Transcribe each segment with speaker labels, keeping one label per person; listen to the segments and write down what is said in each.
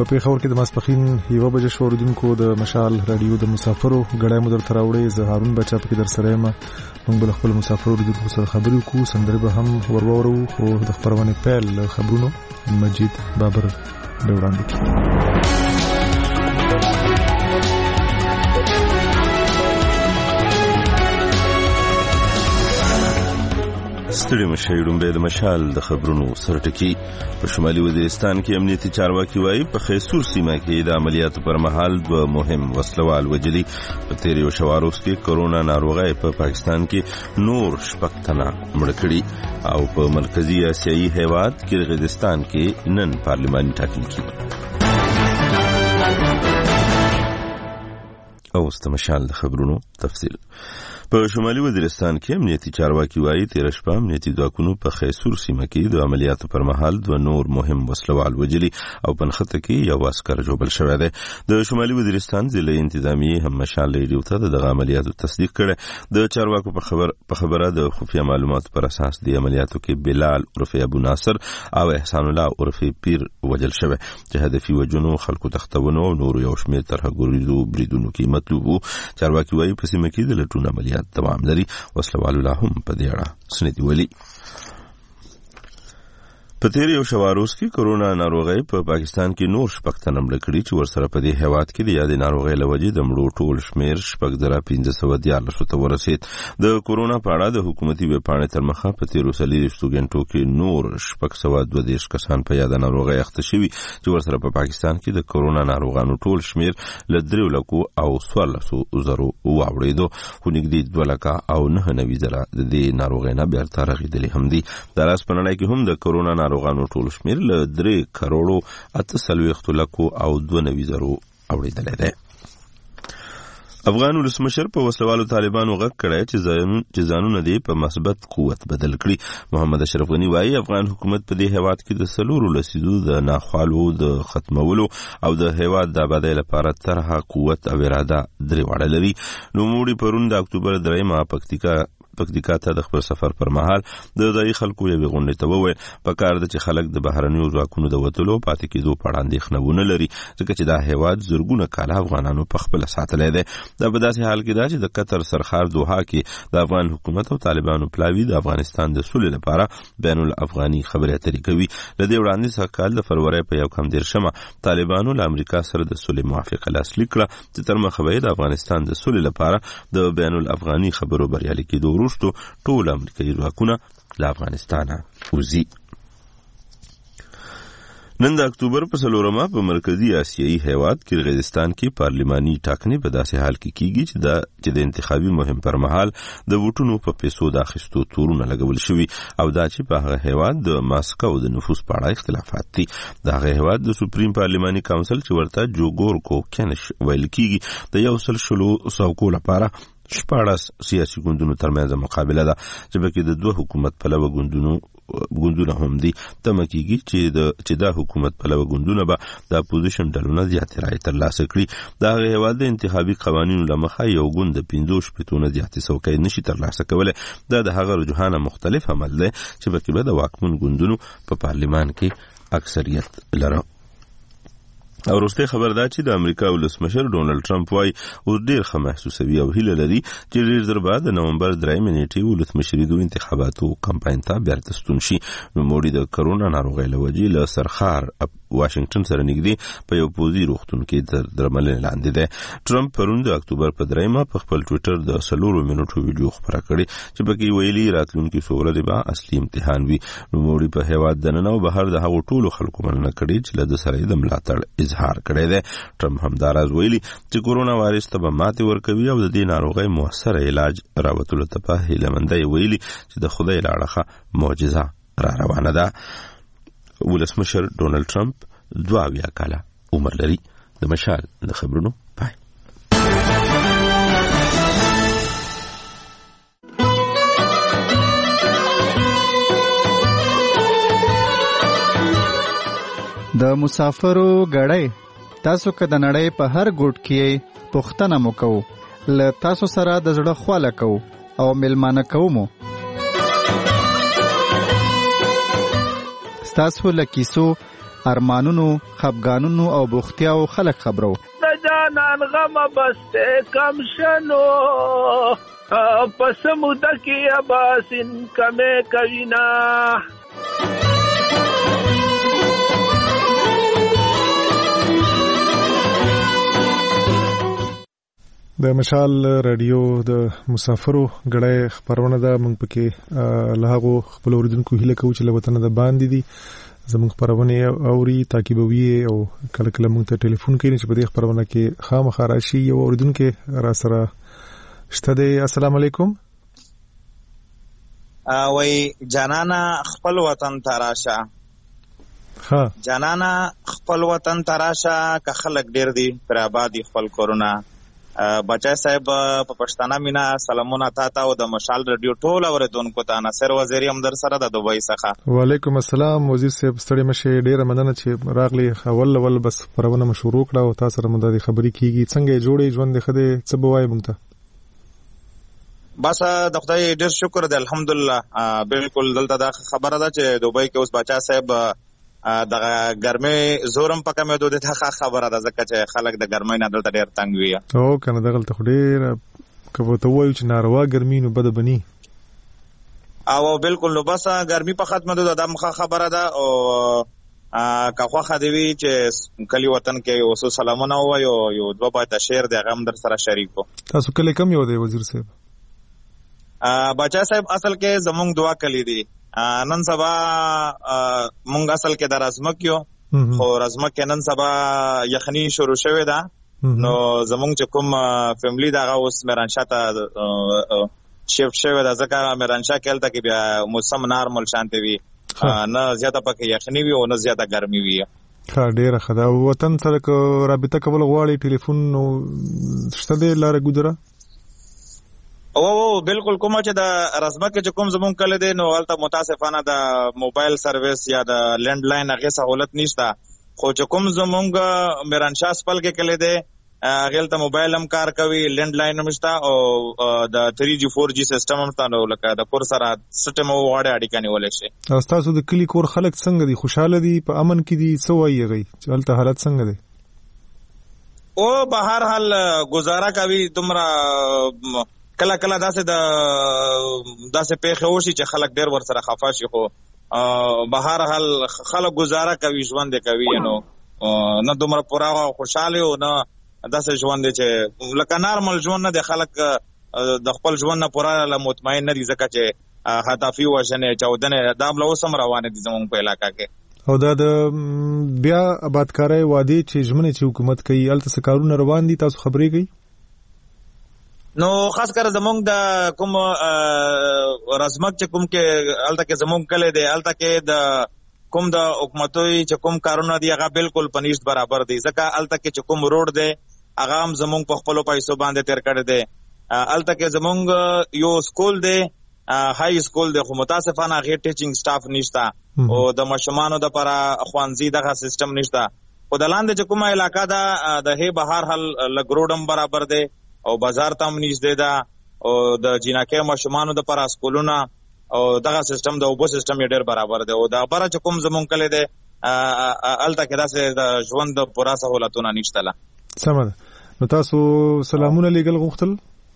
Speaker 1: په پیښور کې د ماسپښین 1 بجې شو. اوریدونکو د مشال رادیو د مسافرو غړای مو درته راوړې. زه هارون بچا پکې در سره یم. موږ بل خپل مسافرو اوریدونکو سره خبرې وکړو، سندرې به هم ورورو. خو د خبرونه پیل خبرونو مجید بابر به وړاندې کړي.
Speaker 2: ستړي مشي ډومبه د مشال د خبرونو سرټکی. په شمالي وزیرستان کې امنیتي چارواکي وایي په خیسور سیمه کې د عملیاتو پر مهال 2 مهم وسلوال وجلي. په تیر یو شواروس کې کرونا ناروغي په پاکستان کې نور 6 تنه مړ کړي او په مرکزی اسیایي هیواد کرغیزستان کې نن پارلماني ټاکنې کیږي. او استمشال د خبرونو تفصیل. په شمالي وزیرستان کې امنیتي چارواکي وایي تیر شپه امنیتي ځواکونو په خیسور سیمه کې د عملیاتو پر مهال 2 نور مهم وسلوال وجلي او په نښته کې یو عسكر جوړ شوی دی. د شمالي وزیرستان ضلع انتظامیه هم مشال ریډیو ته دغه عملیاتو تصدیق کړي. د چارواکو په خبره د خفیه معلوماتو پر اساس د عملیاتو کې بلال عرف ابو ناصر او احسان الله عرف پیر وجل شوی چې هدفي وجنو خلکو تختونو او نور یو شمېر ترهګریزو بریدونو کې مطلوب وو. چارواکي وایي په سیمه کې د لټون عملیات دوام لري. وسلوال الله هم په دې اړه سندې ولي. په تیر یو شواروس کې کرونا ناروغي په پاکستان کې نور 6 تنه مړ کړي چې ورسره په دې هیواد کې د یادې ناروغي لوجې د مړو ټول شمیر 6,514 ته ورسید. د کرونا په اړه د حکومتي ویبپاڼې تر مخه په تیر 30 غنټو کې نور 622 کسان په یادې ناروغي اخته شوي چې ورسره په پاکستان کې د کرونا ناروغانو ټول شمیر ل 3,14,000 واوړېدو. خو نږدې 2,09,000 د دې ناروغۍ نه بیرته رغېدلې هم دي. د راس په نړۍ کې هم د کرونا ناروغانو ټول شمیر ل 3,48,2,000 اوریدلې ده. افغان ولسمشر په وسلوالو طالبانو غږ کړی چې ځانونه دې په مثبت قوت بدل کړي. محمد اشرف غنی وایي افغان حکومت په دې هیواد کې د 4 لسیزو د ناخوالو د ختمولو او د هیواد د آبادۍ لپاره طرحه قوت او اراده درې واړه لري. نوموړي پرون د اکتوبر 3 پکتیکا ته د خپل سفر پر مهال د ځای خلکو یوې غونډې ته وویل په کار ده چې خلک د بهرنیو ځواکونو د وتلو پاتې کېدو په اړه اندېښنه ونه لري ځکه چې دا هیواد زرګونه کاله افغانانو په خپله ساتلی دی. دا په داسې حال کې ده چې د قطر سرخار دوحه کې د افغان حکومت او طالبانو پلاوي د افغانستان د سولې لپاره بین الافغاني خبرې اترې کوي. له دې وړاندې سږ کال د فروری په 1 طالبانو له امریکا سره د سولې موافقه لاسلیک کړه چې تر مخه به د افغانستان د سولې لپاره د بین الافغاني خبرو بریالي کېدو وروسته ټول امریکایي ځواکونه له افغانستانه وځي. نن د اکتوبر په 4 په مرکزی اسیایي هیواد کرغیزستان کې پارلماني ټاکنې په داسې حال کې کیږي چې د انتخابي مهم پر مهال د ووټونو په پیسو د اخیستو تورونه لګول شوي او دا چې په هغه هیواد د ماسکو د نفوس په اړه اختلافات دي. د هغه هیواد د سوپریم پارلماني کونسل چې ورته جوګورکو کنش ویل کیږي د 100 لپاره 14 سیاسي ګوندونو ترمنځ مقابله ده چې پکې د 2 حکومت پلوه ګوندونه هم دي. تمه کیږي چې دا حکومت پلوه ګوندونه به د اپوزیشن ډلونه زیاتې رایې ترلاسه کړي. د هغه هیواد د انتخابي قوانینو له مخه یو ګوند د 15 زیاتې څوکۍ نشي ترلاسه کولی. دا د هغه رجحانه مختلف عمل دی چې پکې به د واکمن ګوندونو په پارلمان کې اکثریت لري. او وروسته خبر ده چې د امریکا ولسمشر ډونالد ټرمپ وايي اوس ډیر ښه محسوسوي او هیله لري چې ډیر زر بعد د نومبر 3 نیټې ولسمشریدو انتخاباتو کمپاین ته بیرته ستون شي. نوموړي د کرونا ناروغۍ له وجې له سرخار واشنگټن سره نږدې په یو پوځي روغتون کې درملنې لاندې دی. ټرمپ پرون د اکتوبر په 3 په خپل ټویټر د 4 منټو ویډیو خپره کړې چې پکې ویلي راتلونکي څو ورځې به اصلي امتحان وي. نوموړي په هیواد دننه او بهر د هغو ټولو خلکو مننه کړې چې له ده سره یې د ملاتړ اظهار کړی دی. ټرمپ همداراز ویلي چې کرونا وایرس ته به ماتې ورکوي او د دې ناروغۍ موثره علاج راوتلو ته په هیلهمندۍ ویلي چې د خدای له اړخه معجزه را روانه ده. ولسمشر ډونالد ټرمپ 22 کاله عمر لري. د مشال د خبرونو پای.
Speaker 3: د مسافرو غړې تاسو که د نړۍ په هر ګوټ کې پوښتنه مو کوو له تاسو سره د زړه خواله کوو او ملمانه کوو مو ستاسو له کیسو ارمانونو، خفګانونو او بوختیاو خلک خبرو.
Speaker 4: د جانان غم بسته کم شنو پس موده کې اباسین کمه کوینا.
Speaker 1: د مشال رادیو د مسافرو غړې خبرونه ده. موږ پکې له هغو خپل اوریدونکو هیله کوو چې له وطن د باندې دي زموږ خبرونه اوري تعقیبوي او کله کله موږ ته ټلیفون کوي چې په دې خبرونه کې خامخا راشي. یو اوریدونکو را سره شته دی. السلام علیکم.
Speaker 5: وای جانانا خپل وطن تراشه.
Speaker 1: ها
Speaker 5: جانانا خپل وطن تراشه که خلک ډیر دي پر آبادی خپل کورونه. بچای صاحب په پښتانه مینا سلامونه تاسو او د مشال رادیو ټول اوریدونکو ته. ناصر وزیری هم در سره د دوبۍ څخه. وعلیکم السلام وزیر صاحب. ستړي مشه ډیره مننه چې راغلی. اول بس پرونه مشورو کړه او تاسو سره مونږ د خبرې کیږي څنګه جوړې ژوند خده څه بوای مونږ ته. بس د خدای ډیر شکر دی الحمدلله. بالکل دلته دا خبره ده چې دوبۍ کې اوس بچا صاحب د ګرمۍ زورم پکې مې دوی ته خبره ده ځکه چې خلک د ګرمۍ نه دلته ډیر تنګ وي. او کنه دغلته خو ډیر کوم ته وایو چې ناروا ګرمۍ نو بد بني. او بالکل نو بس ګرمۍ په ختمه ده د مخه خبره ده. او کاخوا خدوی چې کلی وطن کې اوسو سلامونه وایو. یو دوه باید شعر د غم در سره شریکو. تاسو کله کم یو دی وزیر صاحب؟ بچا صاحب اصل کې زمونږ دعا کلی دی. نن سبا مونږ اصل کې د رزمک یو خو رزمک نن سبا یخنی شروع شوه ده. نو زمونږ چې کوم فیملی دغه اوس میرانشاه ته شیفت شوه ده ځکه میرانشاه کېلته کې بیا موسم نارمل شانته وي نه زیاته پکې یخنی وي او نه زیاته ګرمي وي. ښه ډیره ښه ده. وطن سره رابطه کول غواړي ټلیفون نو شته دی لاره ګذره؟ او بالکل کومه چې د رزمکه چې کوم زمون کله دی نو البته متاسفانه د موبایل سرویس یا د لینډ لاین هغه سہولت نشته. خو چې کوم زمونږ میرانشاه سپل کې کله دی هغه ته موبایل هم کار کوي، لینډ لاین هم شته او د 3G 4G سیستم هم شته. نو لکه د کور سره سیستم وړه اړیکه نیولای شي. تاسو د کلی کور خلک څنګه دي؟ خوشاله دي؟ په امن کې دي؟ څه وایي غي چې البته حالت څنګه دي؟ او به هر حال گزاره کوي. تمرا کله کله داسې پیښه وشي چې خلک ډیر ور سره خفه شي. خو به هر حال خلک گزاره کوي، ژوند کوي. نو نه دومره پورا خوشاله او نه داسې ژوند چې لکه نارمل ژوند نه دی. خلک د خپل ژوند نه پورا مطمئن نه دي ځکه چې هدفي وژنې چاودنې دا بل اوسم روانه دي زموږ په علاقه کې. او دا د بیا آبادکاري وادي چې ژمنې چې حکومت کوي الته څه کارونه روان دي تاسو خبرې کوي؟ نو خاص کر زمونږ د کوم رزمک چې کوم کې الته کې زمونږ کله دی الته کې د کوم د حکومتوي چې کوم کارونه دی هغه بالکل پنيشت برابر دي ځکه الته کې چې کوم روډ دی هغه هم زمونږ په خپل پیسو باندې تیر کړی دی. الته کې زمونږ یو سکول دی های سکول دی خو متاسفانه هغه ټیچینګ سټاف نشته او د مشمانو د لپاره خوانزي دغه سیستم نشته. خو د لاندې چې کومه علاقہ ده د هي بهر حل لګروډم برابر دی او بازار ته هم نږدې ده او د جنکه مشمانو د لپاره سکولونه او دغه سیستم د اوبو سیستم یې ډېر برابر دی او دا بره چې کوم زمونږ کله دی الته کې داسې د ژوند پوره سہولتونه نشته. سم ده. نو تاسو سلامونه لېږل غوښتل؟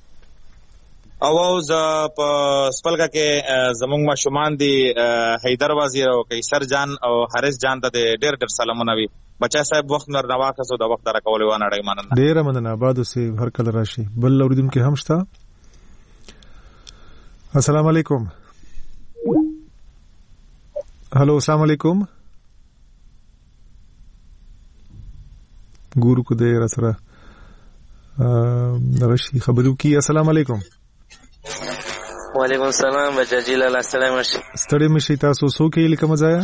Speaker 5: او ز په سپلګه کې زمونږ مشمان دي حیدر وزیر او قیصر جان او حارث جان ته ډېر سلامونه وي. بچا صاحب وخت نور نواخصو د وخت را کولې و نه ډای مننه. ډېر مننه. آبادو سي هر کله راشي. بل اوریدونکو هم شته. السلام علیکم. هلو السلام علیکم. ګورو کو دې را سره راشي خبرو کی. السلام علیکم.
Speaker 6: وعلیکم السلام بچاجی لاله السلام علیکم.
Speaker 1: ستړي مشي تاسو سو کې لیکم ځای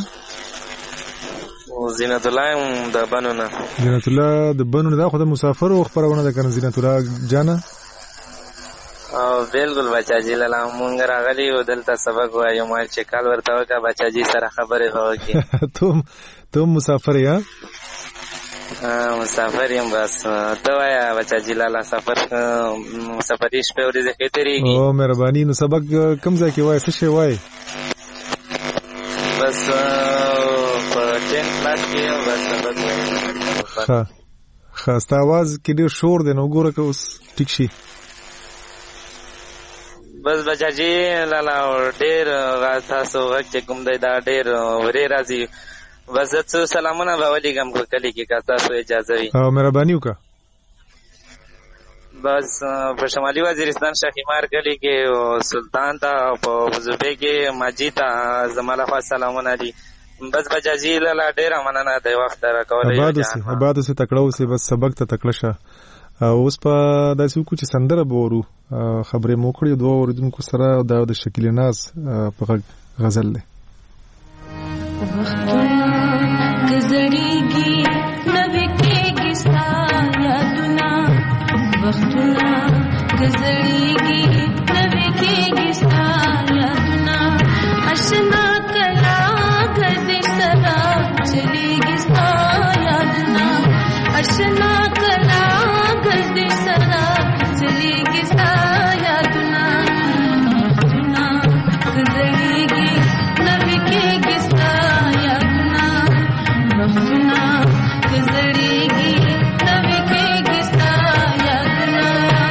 Speaker 6: زینت الله د بنونه.
Speaker 1: زینت الله د بنونه دا خو د مسافر او خبرونه ده کنه زینت الله جانا.
Speaker 6: او بالکل بچاجی لاله مونږ راغلی او دلته سبق وایو ما چې کال ورته وکړه بچاجی سره خبرې وکړي. ته مسافر یا؟ مسافر یم بس. ته وایا بچاجی لاله سفریش په ورځې کې تیریږي؟ او مهرباني. نو سبق کوم ځای کې وای څه شی وای؟ بس په 10 کلاس کې او بس سبق وایي.
Speaker 1: ښه ستا आवाज کې ډېر شور دی نو ګوره که اوس ټیک شي.
Speaker 6: بس بچاجي لالا ډېر تاسو غږ چې کوم دی دا ډېر ورې راځي. بس زه څو سلامونه به ولیږم په کلي کې که تاسو اجازه وي.
Speaker 1: مهرباني وکړه.
Speaker 6: بس په شمالي وزیرستان شاخیمار کلي کې سلطان ته او په وزوبې کې ماجي ته زما لخوا سلامونه دي. بس بچاجي لالا ډېره مننه د وخت راکولی.
Speaker 1: آباد اوسې تکړه اوسې بس سبق ته تکړه شه. اوس په داسې وکړو چې سندره به ورو خبرې مو کړې دوه اورېدونکو سره. دا د شکیل ناز په غږ غزل دی.
Speaker 7: گزریږي نوې کېږي ستا یادونه وختونه گزریږي نوې کېږي ستا یادونه آشنا کلا ګرځي سره چلیږي ستا یادونه آشنا کلا ګرځي سره چلیږي ستا یادونه وختونه گزریږي نوې کېږي ستا یادونه وختونه گزریږي نوې کېږي ستا یادونه.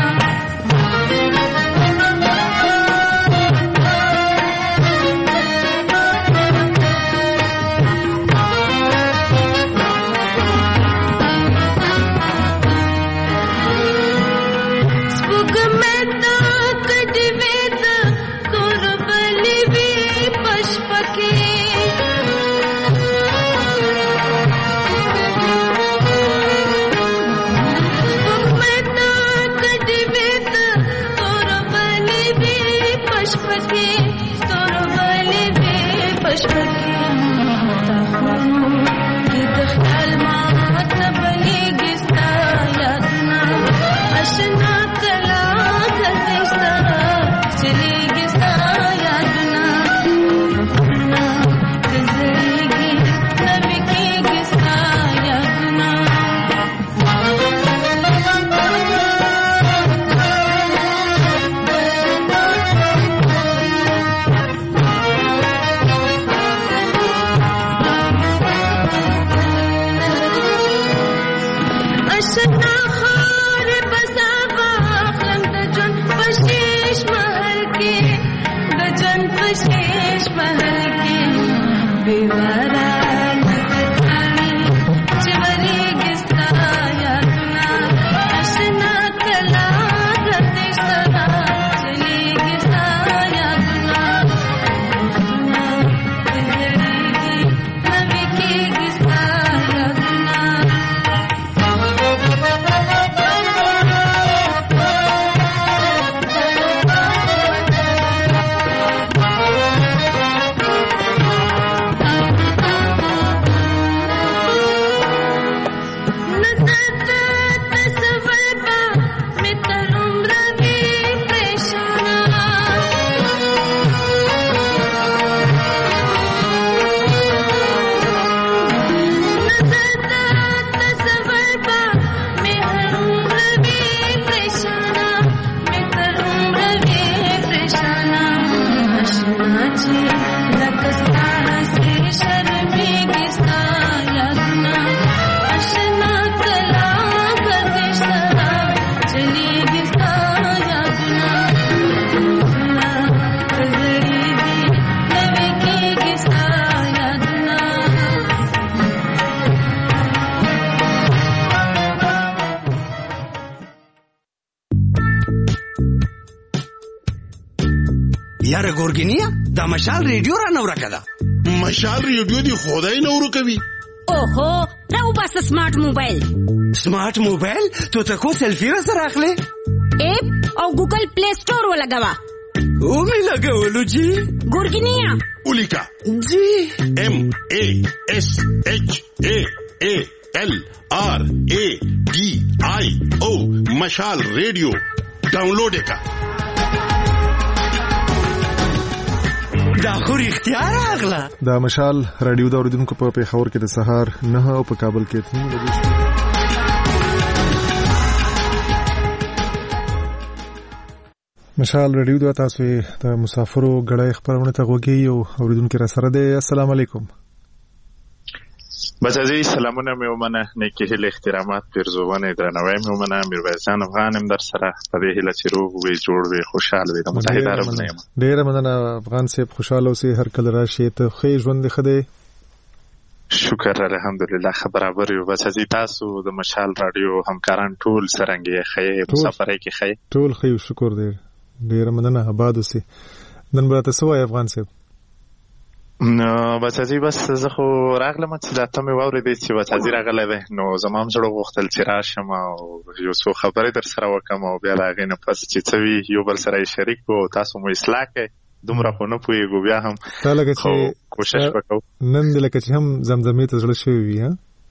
Speaker 8: یاره ګورګینیا دا مشال ریډیو را نو راکړه.
Speaker 9: مشال ریډیو دی خدای نو ورکوي.
Speaker 10: اوهو راو بس سمارټ موبایل.
Speaker 8: سمارټ موبایل ته کو سیلفی را سره اخلي؟
Speaker 10: اپ او ګوګل پلی سٹور ولګوا.
Speaker 8: او می لګولو جی.
Speaker 10: ګورګینیا
Speaker 9: ولیکا
Speaker 8: جی
Speaker 9: MASHALRADIO مشال ریډیو ډاونلوډ کا.
Speaker 8: دا خو رښتیا راغله.
Speaker 1: دا مشال رادیو د اوریدونکو په پیښور کې د سهار 9 او په کابل کې 3 بجې. مشال رادیو د تاسو د مسافرو غړې خبرونه ته غوږی او اوریدونکو را سره ده. السلام علیکم.
Speaker 11: بس عزیز سلامونه مې ومنه، نیکې هیلې احترامات پیرزوونې درناوی مې ومنه. میرویس جان افغان هم در سره په دې هیله چې روغ وي، جوړ وي، خوشحال وي. د متحده عرب نه یم.
Speaker 1: ډېره مننه افغان صاحب، خوشحاله اوسئ، هر کله راشئ. ته ښه ژوند دې ښه دی؟
Speaker 11: شکر الحمدلله ښه برابر یو. بس عزیز تاسو د مشال رادیو همکاران ټول څرنګه یې ښه یې؟ مسافرۍ کې ښه یې؟ ټول
Speaker 1: ښه یو، شکر دی. ډېره مننه، آباد اوسئ. نن به راته څه وایې افغان صاحب؟
Speaker 11: بس عزیز بس زه خو راغلم چې دا ته مې واورېدې چې بس عزیز راغلی دی، نو زما هم زړه غوښتل چې راشم او یو څو خبرې در سره وکړم او بیا د هغې نه پس چې څه وي یو بل سره یې شریک کړو او تاسو مو اصلاح کړئ. دومره خو نه پوهېږو، بیا هم خو کوشش وکړو.
Speaker 1: نن دې لکه چې هم زمزمې ته زړه شوی وي.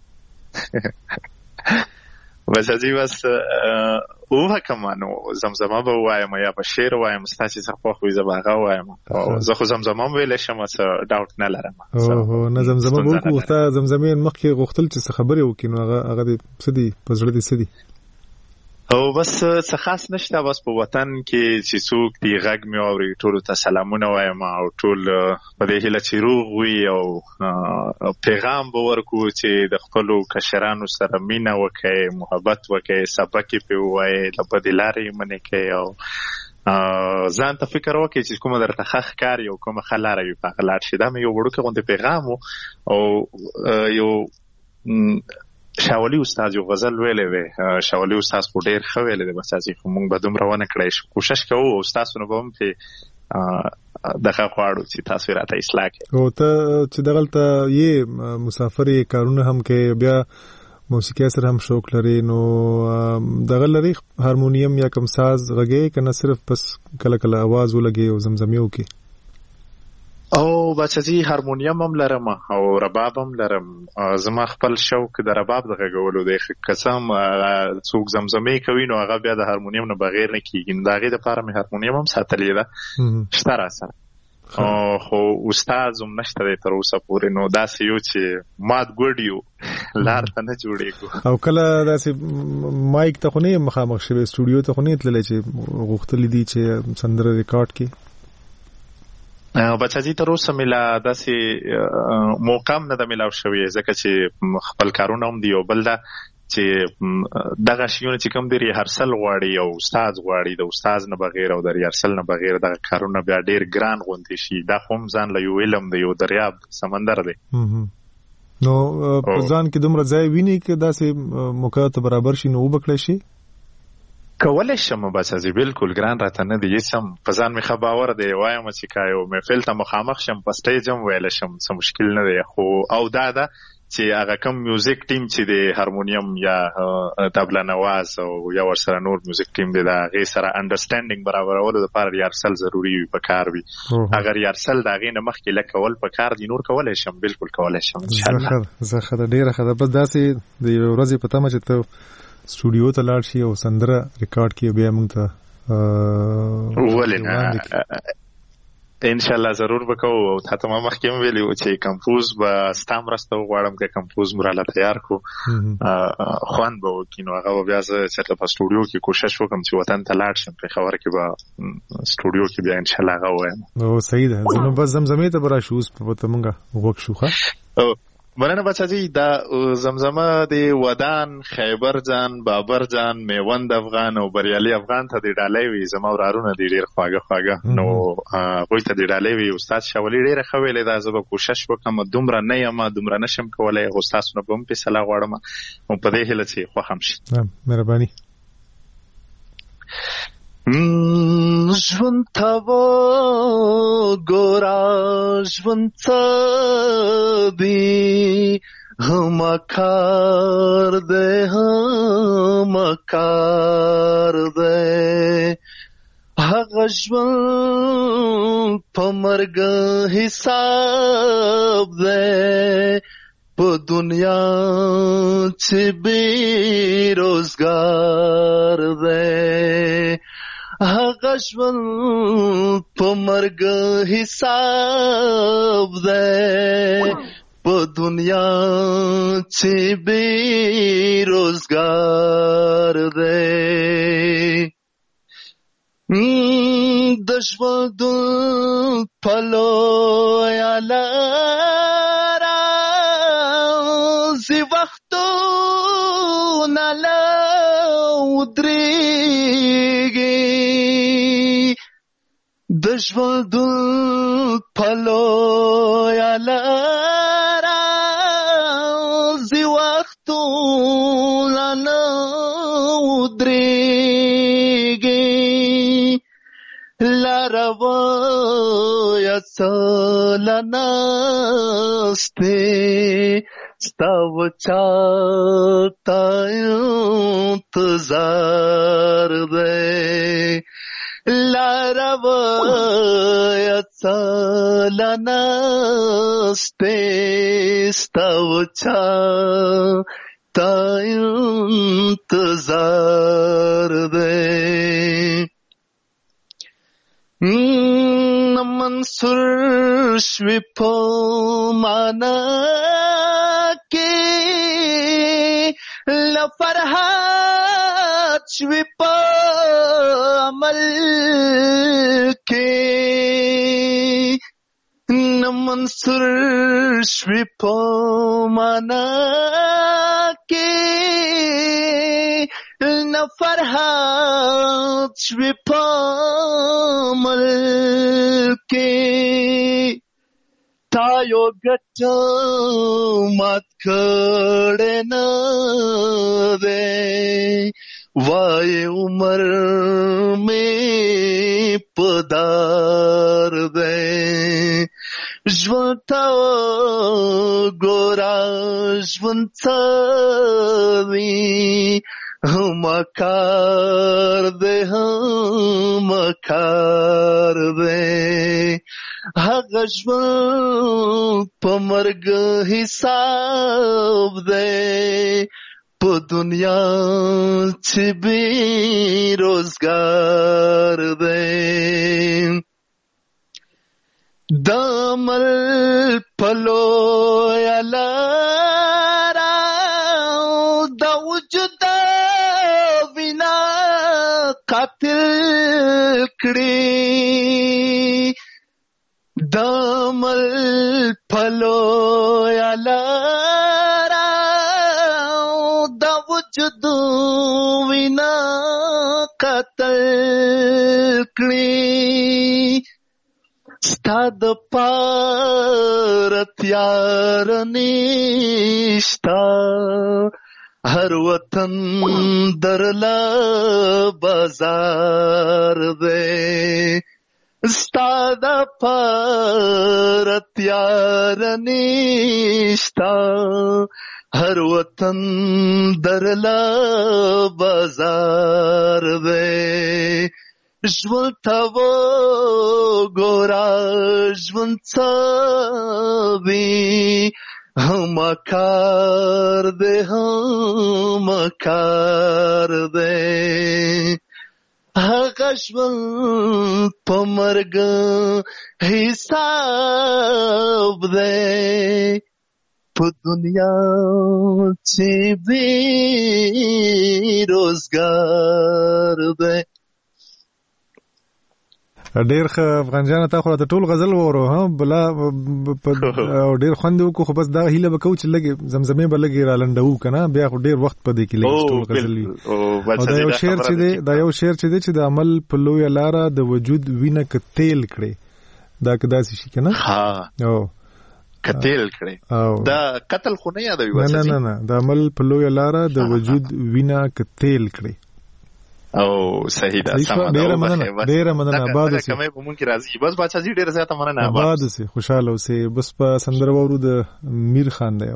Speaker 11: بس عزیز بس وکړم، نو زمزمه به ووایم یا به شعر ووایم، ستاسې څه خوښ وي زه به هغه ووایم. زه خو زمزمه هم ویلی شم، څه ډاوټ نه لرم.
Speaker 1: نه زمزمه به وکړو، ستا زمزمې مخکې غوښتل چې څه خبرې وکړي، نو هغه دې څه دي په زړه دې څه دي؟
Speaker 11: او بس څه خاص نشته، بس په وطن کې چې څوک دی غږ مې واوري ټولو ته سلامونه وایم او ټول په دې هیله چې روغ وي او پیغام به ورکړو چې د خپلو کشرانو سره مینه وکړئ، محبت وکړئ، سبق یې پرې ووایئ، له بدې لارې یې منې کړئ او ځان ته فکر وکړئ چې کومه درته ښه ښکاري او کومه ښه لاره وي په هغه لاړ شئ. دا مې یو وړوکی غوندې پیغام و او یو شاولي استاد یو غزل ویلی دی. شاولي استاد خو ډېر ښه ویلی دی، بس خو موږ به دومره ونه کړی شو. کوشش کوو او ستاسو نه به هم پرې دغه غواړو چې تاسو یې راته اصلاح کړئ.
Speaker 1: او ته چې دغلته یې مسافر یې، کارونه هم کوې، بیا موسیقۍ سره هم شوق لري، نو دغه لري هارمونیم یا کوم ساز غږی که نه صرف بس کله کله اواز ولګې او زمزمې وکړې؟
Speaker 11: او بچه هارمونیم هم لرم او رباب هم لرم. زما خپل شوق د رباب د غږولو دی، که څه هم څوک زمزمې کوي نو هغه بیا د هارمونیم نه بغیر نه کېږي. نو د هغې دپاره مې هارمونیم هم ساتلې ده، شته را سره، خو استاد هم نشته دی تر اوسه پورې. نو داسې یو چې مات ګوډ یو، لار ته نه جوړېږو.
Speaker 1: او کله داسې مایک ته خو نه یې مخامخ شوی، سټوډیو ته خو نه یې تللی چې غوښتلي دي چې سندره ریکارډ کړي؟
Speaker 11: بچه تر اوسه مې لا داسې موقع هم نه ده میلاو شوې، ځکه چې خپل کارونه هم دي. او بل ده چې دغه شیونه چې کوم دی ریهرسل غواړي او استاد غواړي، د استاد نه بغیر او د ریهرسل نه بغیر دغه کارونه بیا ډېر ګران غوندې شي. دا خو هم ځان له یو علم دی، یو دریاب سمندر دی.
Speaker 1: نو په ځان کې دومره ځای ویني که داسې موقع ته برابر شي نو وبکړی شي؟
Speaker 11: کولی شم بس ازي بالکل ګران راته نه دی، هېڅ هم په ځان مې ښه باور دی. وایم چې که یو محفل ته مخامخ شم په سټیج هم ویلی شم، څه مشکل نه دی. خو او دا ده چې هغه کوم میوزیک ټیم چې دی، هارمونیم یا طبله نواز او یا ورسره نور میوزیک ټیم دی، د هغې سره انډرسټینډینګ برابرولو دپاره ریهرسل ضروري وي، پکار وي. هغه ریهرسل د هغې نه مخکې لږ کول پکار دي. نور کولی شم، بالکل کولی شم انشاءالله.
Speaker 1: زه ښه ده، ډېره ښه ده. بس داسې د یوې ورځې په تمه چې ته سټوډیو ته لاړ شي او سندره ریکارډ کړي، بیا موږ ته
Speaker 11: ولې نه انشاءالله ضرور به کوو. او تا ته ما مخکې هم ویلي وو چې کمپوز به ستا مرسته وغواړم، که کمپوز مو راله تیار کړو خوند به وکړي، نو هغه به بیا زه چېرته په سټوډیو کې کوشش وکړم چې وطن ته لاړ شم، پېښور کې به سټوډیو کې بیا انشاءالله هغه ووایم.
Speaker 1: او صحیح ده. نو بس زمزمې ته به راشو، اوس په موږ غوږ شو. ښه
Speaker 11: مننه بچه جی. دا زمزمه دی ودان، خیبر جان، بابر جان، میوند افغان او بریالي افغان ته دی ډالۍ وي. زما ورارونه دی ډېر خواږه خواږه، نو هغوی ته دی ډالۍ وي. استاد شاولي ډېره ښه ویلې ده، زه به کوشش وکړم، دومره نه یم، دومره نشم کولی، خو ستاسو نه به هم فیصله غواړم او په دې هیله چې خوښ هم شي.
Speaker 1: مهرباني.
Speaker 12: ژوند ته وګوره، ژوند څه دی، هم کار دی هم کار دی. هغه ژوند په مرګ حساب دی، په دنیا چې بې روزګار دی. هغه ژوند په مرګ حساب دی، په دنیا چې بې روزګار دی. د ژوند په لویه لاره ودرېږي د ژوندون پلویه لاره ځي وختونه نه ودرېږي لاره وایه څه له ناستې ستا چاته انتظار دی لاره وایه څه له ناستې ستا چاته انتظار دی منصور شوی په معنا کې لفرحات شوی په عمل کې منصور شوی په معنا کې فرحات شوی په عمل کې تا یو ګټه مات کړی نه دی وای عمر مې په دار دی ژوند ته ګوره ژوند څه وي مکار دے مکار دے هغه ژوند په مرګ حساب دے په دنیا چې بې روزګار دے د عمل په لویه لاره د وجود قاتل کړي د عمل په لویه لاره د وجود وینا قاتل کړي ستا د پاره تیار نشته هر وطن درلا بازار دے ستا د پاره تیار نشته هر وطن درلا بازار دے ژوند ته وګوره ژوند څه وي مکار دے مکار دے هغه ژوند په مرګ حساب دے په دنیا چې بې روزګار دے
Speaker 1: ډیر ښه افغان جان تا خو ته ټول غزل وورو ها بلا او ډیر خوند وکړو خو بس دا هیله وکړو چې لګي زمزمه به لګي را لنډو کنه بیا خو ډیر وخت پدې کې لګي ټول غزل دا یو شعر چې دی چې د عمل په لویه لاره د وجود وینه کتل کړي دا کدا شي کنه
Speaker 11: ها
Speaker 1: او
Speaker 11: کتل کړي دا قتل خو نه یادوي واسه
Speaker 1: نه د عمل په لویه لاره د وجود وینه کتل کړي
Speaker 11: او صحیح ده
Speaker 1: ډیر مننه آباد اوسې
Speaker 11: کمه کوم کې راځي بس بچا جی ډیر زیاته مننه
Speaker 1: آباد اوسې خوشاله اوسې بس په سندره وورو د میر خان دی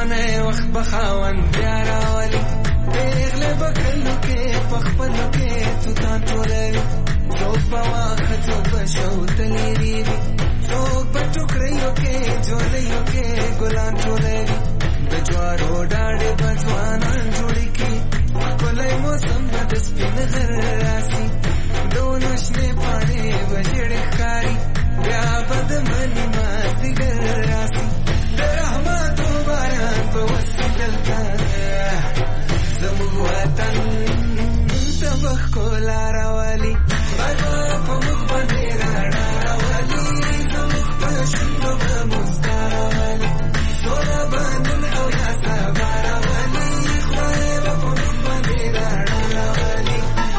Speaker 13: ځوانه وخت بخاون بیا راولي پیغله بکلو کې پخپلو کې تو تا ټولوي څوک به واخه څوک به شوتلې ریوي څوک به ټوکریو کې جولیو کې ګلان ټولوي د جوارو ډاډې به ځوانان جوړې کړي ښکلی موسم به د سپین غر راسي د ونو شنې پاڼې به ژېړې ښکاري بیا به د مني مازدیګر راسي د رحمتو باران به وسي دلته زموږ وطن ته به ښکلا راولي خدای به په موږ باندې رڼا راولي زموږ په شونډو به مسکا راولي سوله به نن او یا سبا راولي خدای به په موږ باندې رڼا راولي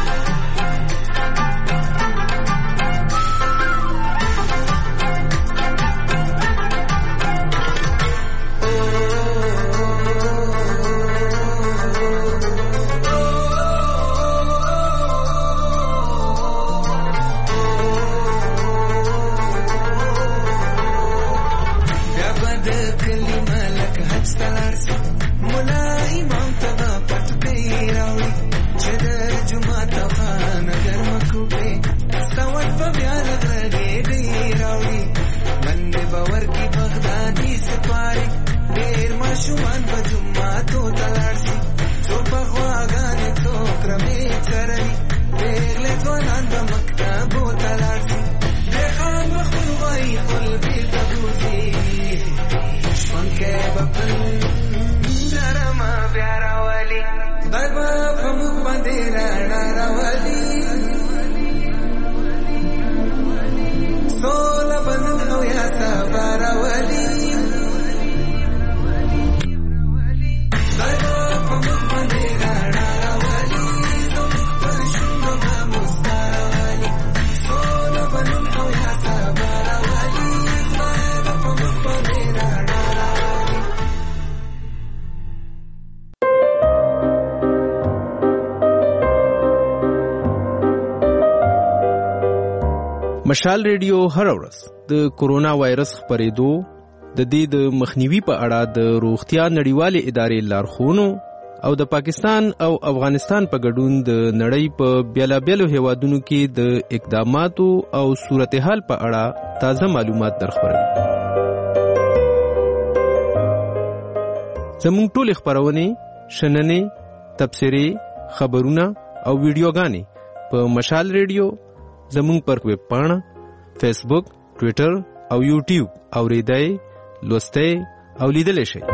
Speaker 14: مشال ریډیو هر ورځ د کورونا وایرس خپرېدو د دې د مخنیوي په اړه د روغتیا نړیوالې ادارې لارښوونو او د پاکستان او افغانستان په ګډون د نړۍ په بیلابیلو هیوادونو کې د اقداماتو او صورتحال په اړه تازه معلومات درخبروي. زموږ ټولې خپرونې، شننې، تبصرې، خبرونه او ویډیوګانې په مشال ریډیو زموږ پر ویب پاڼه، فیسبوک، ټویټر او یوټیوب اوریدای، لوستای او لیدلی شئ.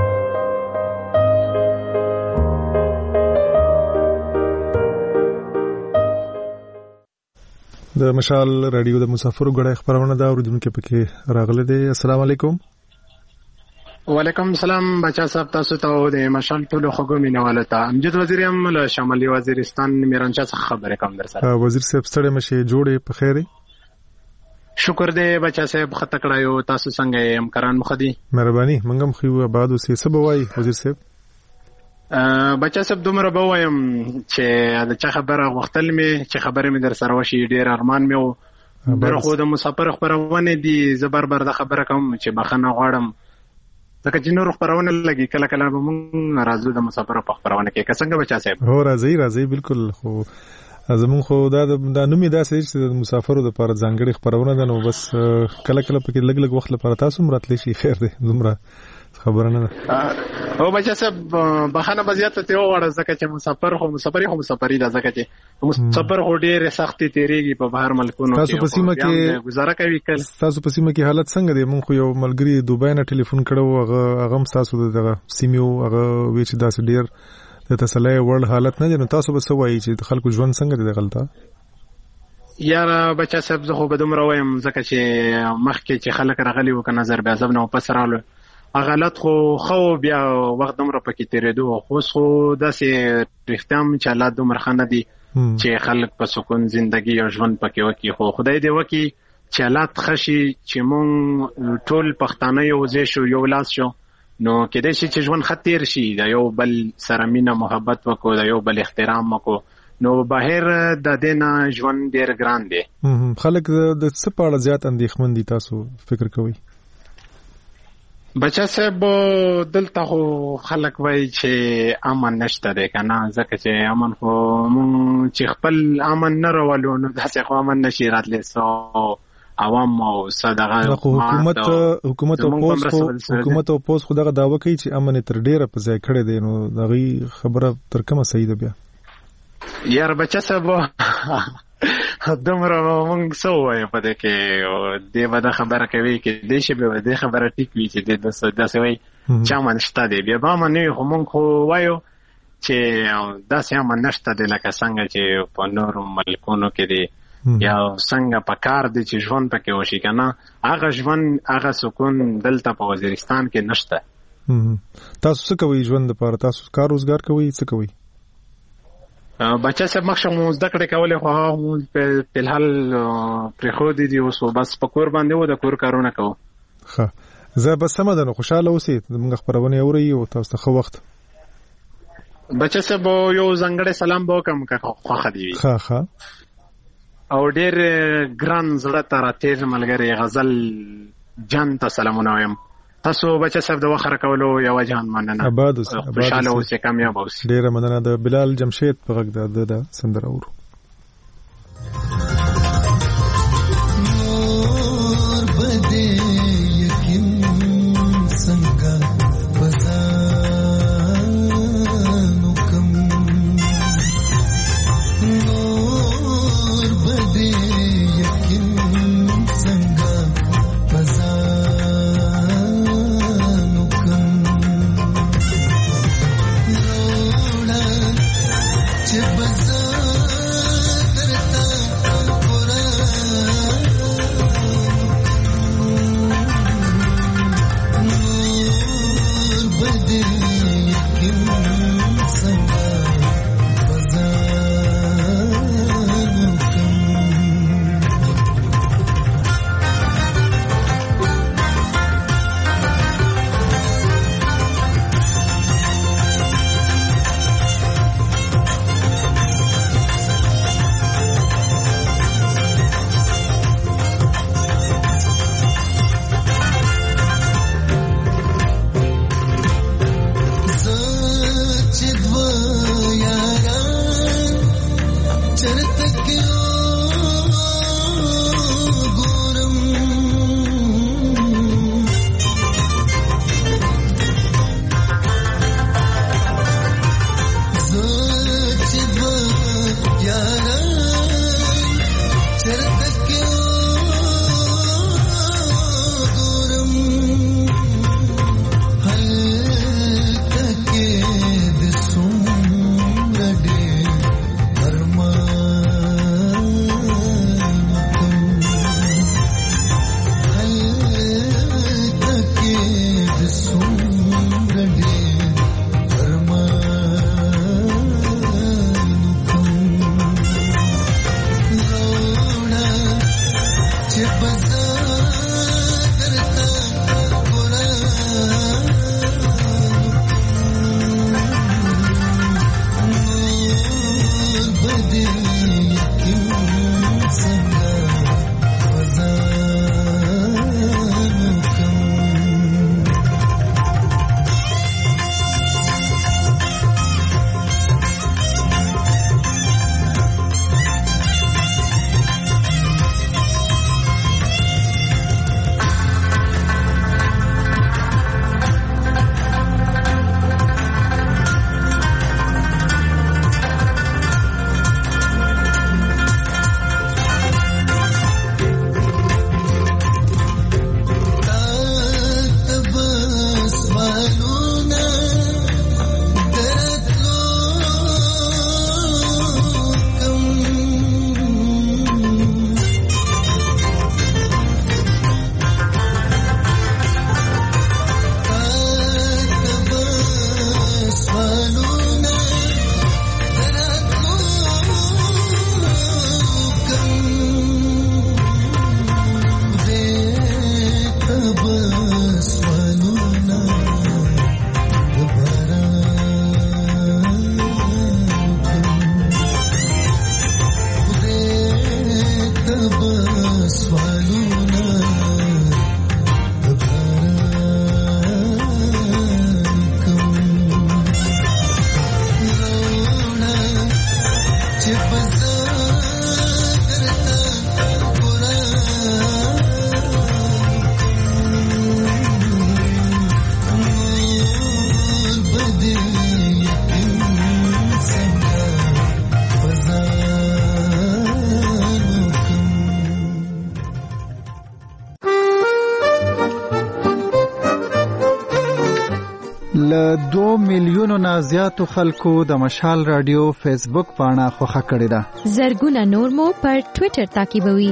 Speaker 1: د مشال رادیو د مسافرو غړې خبرونه دا اوریدونکو پکې راغله دي. السلام علیکم.
Speaker 15: وعلیکم السلام بچا صاحب، تاسو ته د مشال ټولو خوږو مینواله ته امجد وزیر هم له شمالي وزیرستان میرانچا څخه خبرې کوم در سره.
Speaker 1: وزیر صاحب ستړي مشه جوړې په خیره.
Speaker 15: شکر دې بچا صاحب خطه کړایو، تاسو څنګه یې همکاران مخدي؟
Speaker 1: مهرباني منګم خو آباد اوسې سبا وای وزیر صاحب.
Speaker 15: بچا صاحب دومره به وایم چې د چا خبره غوښتل مې چې خبرې مې در سره وشي ډېر ارمان مې و. خو د مسافر خبرونه دي زبر بر د خبره کوم چې بخنه غواړم ځکه چې نور خبرونه لګي کله کله به مونږ راځو د مسافر په خبرونه کې. څنګه بچا صاحب؟
Speaker 1: هو راځي بالکل. خو زمون خو دا نومي داسې چې د مسافرو د لپاره ځانګړي خبرونه ده، نو بس کله کله پکې لګ وخت لپاره تاسو مراتلی شي. خیر دی زمره خبرونه ده.
Speaker 15: او بچا صاحب بخانه بزیاته ته وړه ځکه چې مسافری ده، ځکه چې مسافر هو ډېر سختي تیریږي په بهر ملکونو کې.
Speaker 1: تاسو په سیمه کې
Speaker 15: گزاره کوي کله؟
Speaker 1: تاسو په سیمه کې حالت څنګه دی؟ مونږ خو یو ملګری دوبۍ نه ټلیفون کړو، هغه تاسو دغه سیمو هغه وی چې داسې ډېر د تسلی وړ حالت نه دی، نو تاسو به څه وایي چې خلکو ژوند څنګه دی غلطه؟
Speaker 15: یاره بچا صاحب زه خو به دومره وایم ځکه چې مخکې چې خلک راغلي وو که نظر بیا ځب نه واپس رالو غلط خو بیا وخت دومره پکې تېرېدو. خو اوس خو داسې رښتیا هم چې حالات دومره ښه نه دي چې خلک په سکون زندګي او ژوند پکې وکړي. خو خدای دې وکړي چې حالات ښه شي، چې مونږ ټول پښتانه یو ځای شو، یو لاس شو، نو کېدای شي چې ژوند ښه تېر شي، د یو بل سره مینه محبت وکړو، د یو بل احترام وکړو، نو بهر د دې نه ژوند ډېر ګران دی.
Speaker 1: خلک د څه په اړه زیات اندېښمن دي تاسو فکر کوئ؟
Speaker 15: بچا صاحب دلته خو خلک وایي چې امن نشته دی که نه، ځکه چې امن خو مونږ چې خپل امن نه راولو نو داسې خو امن نشي راتلی. سو عوام او صدغه
Speaker 1: حکومت او پوز خو دغه دعوه کوي چې امن تر ډیره په ځای کړی دی، نو دغه خبره تر کومه صحیح ده بیا؟
Speaker 15: یار بچا صاحب دومره مونږ څه ووایو په دې کې، دې به دا خبره کوي کې دې شي به دې خبره ټیک وي چې داسې وایي چې امن شته دی. بیا به امن نه وي خو مونږ خو وایو چې داسې امن نشته دی لکه څنګه چې په نورو ملکونو کې دی، یا څنګه په کار دی چې ژوند پکې وشي که نه. هغه ژوند هغه سکون دلته په وزیرستان کې نشته.
Speaker 1: تاسو څه کوئ ژوند دپاره؟ تاسو کار روزګار کوئ؟ څه کوئ؟
Speaker 15: بچا صاحب مخکې مو زده کړې کولې خو هغه مو په الحال پرېښودې دي، اوس بس په کور باندې و د کور کارونه کوو.
Speaker 1: ښه، زه بس سمه ده نو خوشحاله اوسئ، زموږ خپرونې اورئ او تاسو ته ښه وخت.
Speaker 15: بچا صاحب یو ځانګړی سلام به وکړم که خوښه دې وي.
Speaker 1: ښه
Speaker 15: او ډېر ګران زړه ته راتېر ملګری غزل جان ته سلامونه وایم. تاسو بچا صاحب د وخت راکولو یوه جهان مننه.
Speaker 1: آباد اوسئ،
Speaker 15: خوشحاله اوسئ، کامیاب اوسئ.
Speaker 1: ډېره مننه. د بلال جمشید په غږ د سندره اورو.
Speaker 3: له 2 میلیونو نه زیاتو خلکو د مشال رادیو فیسبوک پاڼه خوښه کړې ده.
Speaker 16: زرګونه نور مو پر ټوئیټر تعقیبوي.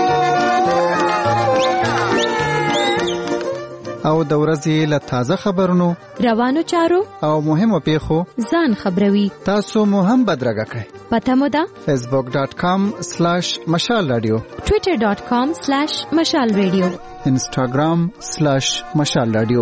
Speaker 3: او د ورځې له تازه خبرونو،
Speaker 16: روانو چارو
Speaker 3: او مهمو پیښو
Speaker 16: ځان خبروي.
Speaker 3: تاسو مو هم بدرګه کړئ.
Speaker 16: پته مو ده
Speaker 3: facebook.com/مشال رادیو،
Speaker 16: twitter.com/مشال رادیو،
Speaker 3: instagram/مشال رادیو.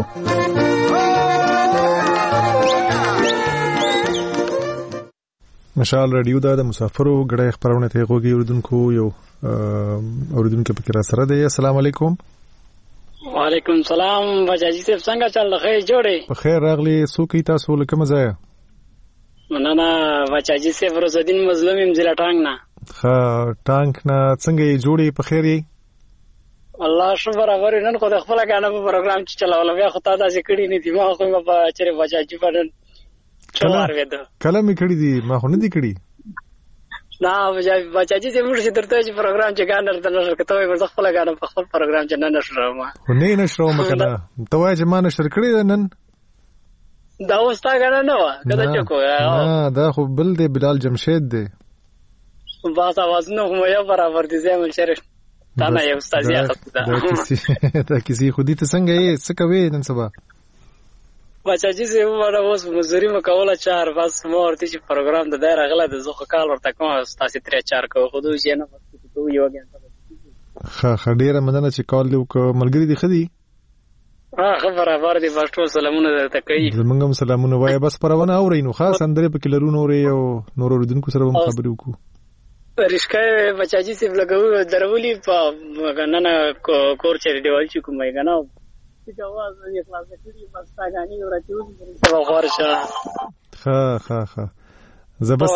Speaker 1: مشال رادیو دا د مسافرو غړې خبرونه ته غوږی اوریدونکو یو اوریدونکو پکې را سره دی. السلام علیکم.
Speaker 17: وعلیکم السلام. بچاجي صاحب څنګه چل خیر جوړې؟
Speaker 1: په خیر راغلی. سو کی تاسو لکه مزه؟
Speaker 17: مننه بچاجي صاحب. روزدین مظلوم يم ضلع ټانګ نه.
Speaker 1: ها ټانګ نه څنګه جوړې؟ په خیر یې؟
Speaker 17: الله شکر برابر. نن خو د خپل غاڼه په پروګرام چې چلاول بیا خو تاسو ځکه کړی نه دی. ما خو په چیرې بچاجي په چوار وېده
Speaker 1: کله می کړی دی؟ ما خو نه دی کړی.
Speaker 17: نه بچاجي چې موږ چې درته چې پروګرام چې غاڼه درته کته وي ورته خپل غاڼه په خپل پروګرام چې نه نشره ما
Speaker 1: خو نه نشره ما کنه ته وای چې ما نشر کړی نن
Speaker 17: دا وستا غاڼه نه و کله چې کو
Speaker 1: دا خو بل دی بلال جمشید دی.
Speaker 17: باز आवाज نو مو یو برابر دي زمون شریف دا نه یو استاد یې خپل
Speaker 1: دا کسی خودی ته څنګه یې څه کوي نن سبا؟
Speaker 17: بچاجي زه وره اوس مزوري مکوله 4 بس مورته چې پروګرام د دایره غله د زخه کال ورته کوم تاسو 3-4 کو خو دوی نه پاتې یو غنټه.
Speaker 1: ډیره مننه چې کال دی او ملګری دی خدي.
Speaker 17: خبره بار دی پښتو سلامونه درته کوي.
Speaker 1: زمونږ هم سلامونه وای. بس پرونه اورینو خاص اندره په کلرونو اوري او نور اوریدونکو سره هم خبرې وکړو.
Speaker 17: رشکه بچاجي سیب لګوي درولي په غننه کور چې دیوال چې کومه غننه چې جواز یې خلاص کړی بس تاګانی ورته ودی په ورشه.
Speaker 1: ها زبس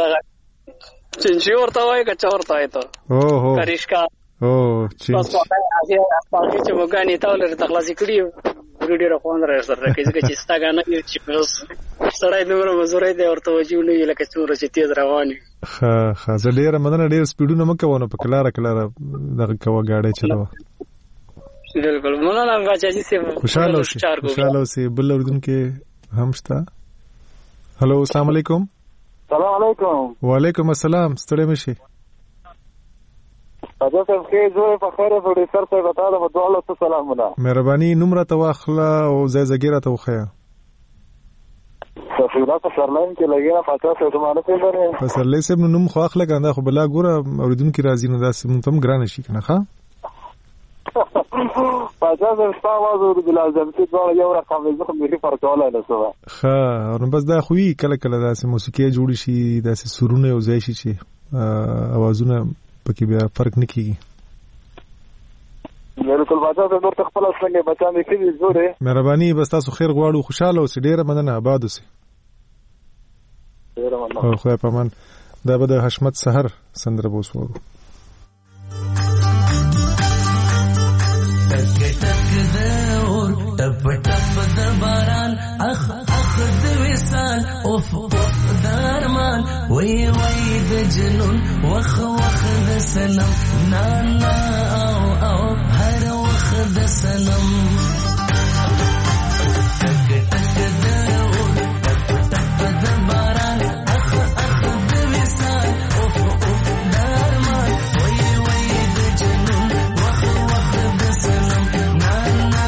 Speaker 17: چې ورته وای که چورته وای ته
Speaker 1: اوه
Speaker 17: رشکه
Speaker 1: چې
Speaker 17: بس هغه چې وګانی ته ولر تخلاص کړی ګډي راخوان راځره چې ستاګانه چې بس سړی دومره مزورې دی ورته وجیونه یې لکه څومره چې تیز رواني.
Speaker 1: ها زه ډیره مننه. ډیر سپیډونه مکه ونه په کلاره دغه کوه گاډي چلاوه.
Speaker 17: بالکل مننه بچاجي سیب.
Speaker 1: خوشاله اوسئ. بل اردوونکو هم شته. هلو السلام علیکم.
Speaker 18: السلام علیکم.
Speaker 1: وعلیکم السلام. ستړي مشي.
Speaker 18: اجازه صاحب کې زوی په خیره پروډوسر ته وتاله په دواله سلامونه.
Speaker 1: مهرباني نمبر ته واخله او زګیره ته وخیا.
Speaker 18: سفیرا په سرلاین کې لګینا 50 زمانه په لري.
Speaker 1: په سرلې سم نوم خو اخله کنده خو بلا ګوره اوریدونکو راځي نو داسې مونږ هم ګران شي کنه. ښا
Speaker 18: اجازه استاوازو د لازم چې دا یو رقم زخم ملي فرقاله نه سوا.
Speaker 1: ښا نو بس دا خوې کله کله داسې موسیقي جوړ شي داسې سرونه یو ځای شي چې اوازونه پکې بیا فرق نه کیږي.
Speaker 18: بالکل باچا ته نور خپل څنګه بچا مې کړی زوره.
Speaker 1: مهرباني بس تاسو خیر غواړو. خوشاله اوسئ. ډیره مننه. آباد اوسئ.
Speaker 18: ډیره مننه.
Speaker 1: خو په امان. دا به د حشمت سحر سندره بوسورو.
Speaker 13: ټپ ټپ د باران اخ د وصال اوف د ارمان وای وای د جنون وخ د سنم نا نا او هر وخ د سنم ټک ټک د ټپ د باران اخ د وصال اوف د ارمان وای وای د جنون وخ د سنم نا نا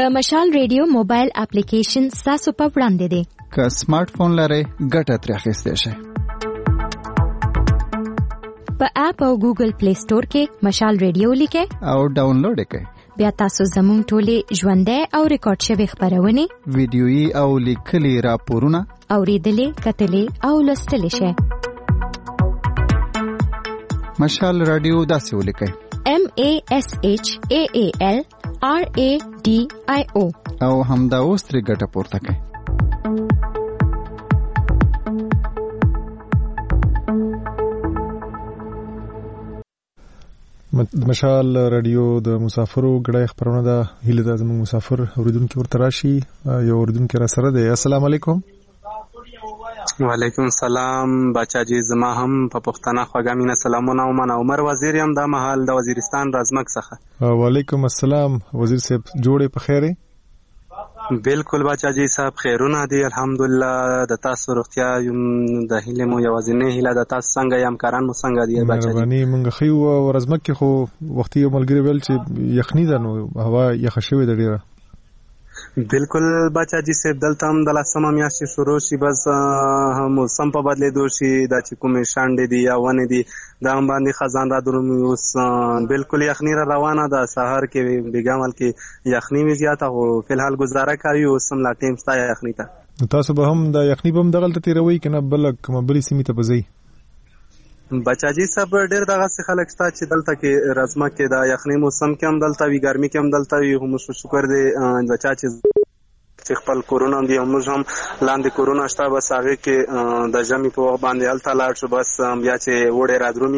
Speaker 16: د مشال ریډیو موبایل اپلیکیشن تاسو په وړاندې دی.
Speaker 3: که سمارټ فون لرئ ګټه ترې اخیستی شئ.
Speaker 16: په اپ او ګوګل پلی سٹور کې مشال ریډیو لیکئ
Speaker 3: او ډاونلوډ یې کړئ.
Speaker 16: بیا تاسو زموږ ټولې ژوندۍ او ریکارډ شوي خپرونې،
Speaker 3: ویډیويي او لیکلي راپورونه
Speaker 16: اورېدلې، کتلې او لوستلی شئ.
Speaker 3: مشال رادیو داسې ولیکئ: MASHAALRADIO او همدا اوس ترې ګټه پورته کړئ.
Speaker 1: مشال رادیو د مسافرو غړې خبرونه ده. هیله ده زموږ مسافر اوریدونکو ورته راشي. یو اوریدونکو را سره دی. السلام علیکم.
Speaker 19: وعلیکم السلام. بچا جی زما هم په پښتنه خوګامینه سلامونه او من عمر وزیر یم د محل د وزیرستان رازمک څخه.
Speaker 1: وعلیکم السلام وزیر صاحب، جوړې په خیره؟
Speaker 19: بالکل بچا جی صاحب خیرونه دي الحمدلله. د تاسو روغتیا د هیله مو یوازینه هیله د تاسو څنګه یم کاران مو څنګه دی بچا جی؟
Speaker 1: مهرباني مونږ خو ورزمک خو وختي یو ملګری ویل چې یخنی ده نو هوا یخ شوی د ډیره.
Speaker 19: بالکل بچا جی صاحب دلته هم د لسمه میاشتې شروع شي، بس موسم په بدلیدو شي، دا چې کومې شانډې دي یا ونې دي دا هم باندې خزان را درومي. اوس بالکل یخني را روانه ده. سهار کې بیګامل کې یخني وي زیاته، خو فلحال گزاره کوي. اوس هم لا ټیم ستا یخني ته.
Speaker 1: تاسو به هم د یخني بم دغلته تیروي کنه بل کوم بلې سیمې ته بځي؟
Speaker 19: بچا جی صاحب ډېر دغه څه خلک شته چې دلته کې رزمه کې د یخني موسم کې هم دلته وي، ګرمي کې هم دلته وي. هم شکر دی بچا چې خپل کورونه دي موږ هم لاندې کورونه شته، بس هغه کې د ژمي په وخت باندې هلته لاړ شو، بس بیا چې وړې را درومي.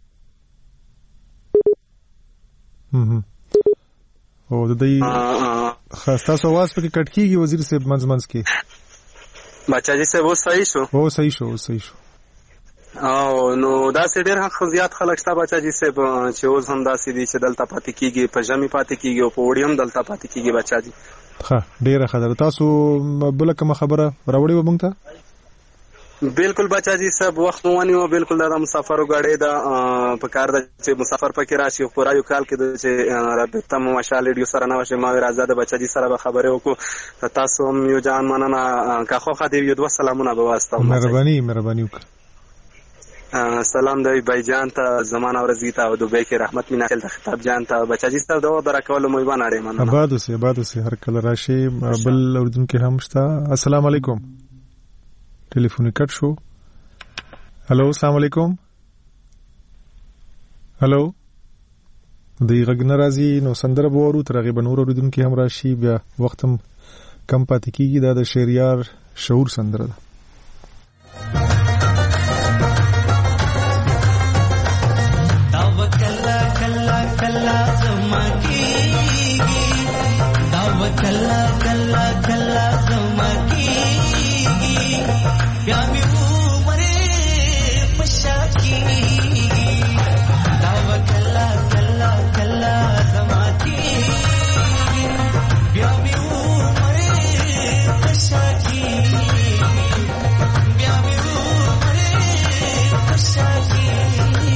Speaker 1: او د دې تاسو आवाज پکې کټ کیږي وزیر صاحب منځ کې.
Speaker 19: بچا جی صاحب اوس صحیح شو؟
Speaker 1: او صحیح شو.
Speaker 19: او نو داسې ډېر زیات خلک شته بچا جی صاحب چې اوس هم داسې دي چې دلته پاتې کیږي، په ژمي پاتې کیږي او په وړي هم دلته پاتې کیږي بچا جی.
Speaker 1: ښه ډېره ښه ده. تاسو بله کومه خبره راوړې وه موږ ته؟
Speaker 19: بالکل بچا جی صاحب وخت مو ونیو. بالکل دا د مسافرو ګاډۍ ده، په کار ده چې مسافر پکې راشي. پوره یو کال کې چې رابطه مو مشال ریډیو سره نه وه چې ما ویل راځه د بچا جي سره به خبرې وکړو. تاسو هم یو جان مننه. که خوښه دې یو دوه سلامونه به واستوم.
Speaker 1: مهرباني وکړه.
Speaker 19: سلام دی بای جان ته، زمانه ورځی ته او دوبۍ کې رحمت مینا خل ته خطاب جان ته بچا جی ستاسو دوا برکول مو ایوان اړې مننه.
Speaker 1: آباد اوسې هر کله راشي. بل اوردونکو هم شته. السلام علیکم. ټلیفون کټ شو. هلو السلام علیکم. هلو دی غږ ناراضي نو سندره بورو ترغه بنور اوردونکو هم راشي. بیا وختم کم پاتې کیږي. دا د شهریار شعور سندره ده.
Speaker 13: کلا زما کیږي دا وکلا کلا کلا زما کیږي بیا می عمره پشا کیږي دا وکلا کلا کلا زما کیږي بیا می عمره پشا کیږي بیا می عمره پشا کیږي.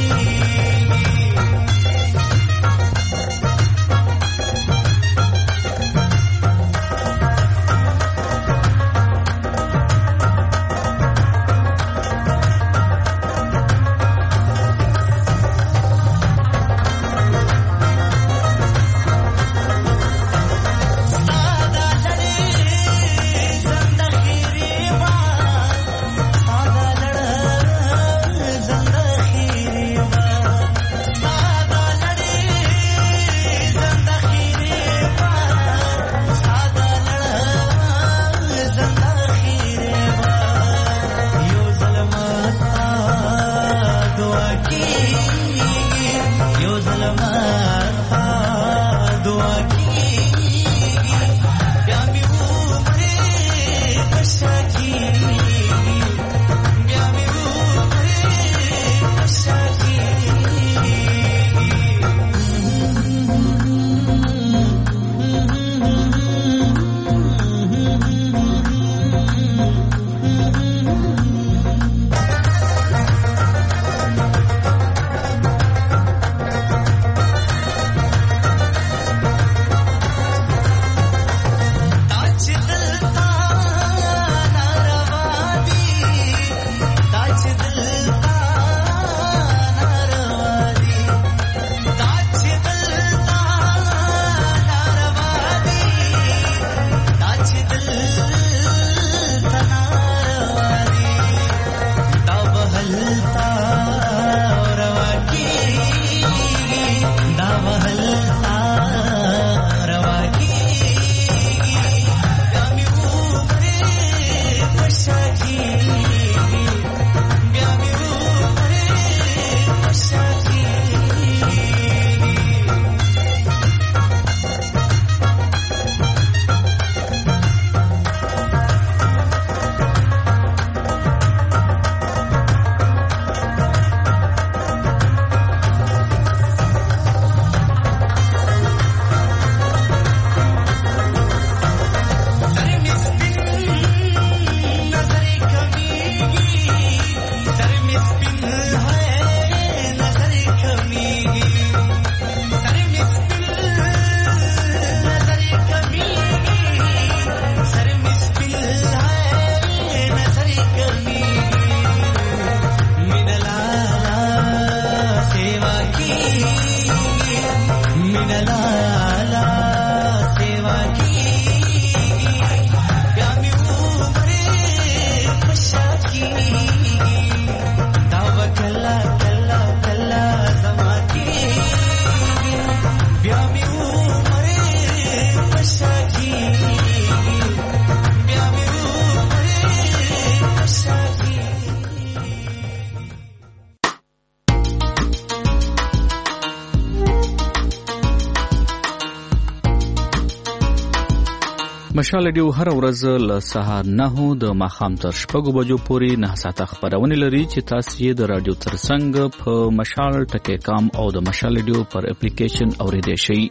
Speaker 20: مشال ریډیو هر ورځ له سهار 9 د ماښام تر 6 بجو پورې 9 ساعته خبرونه لري چې تاسو یې د رادیو ترڅنګ په mashal.com او د مشال ریډیو پر اپلیکیشن اوریدئ شئ.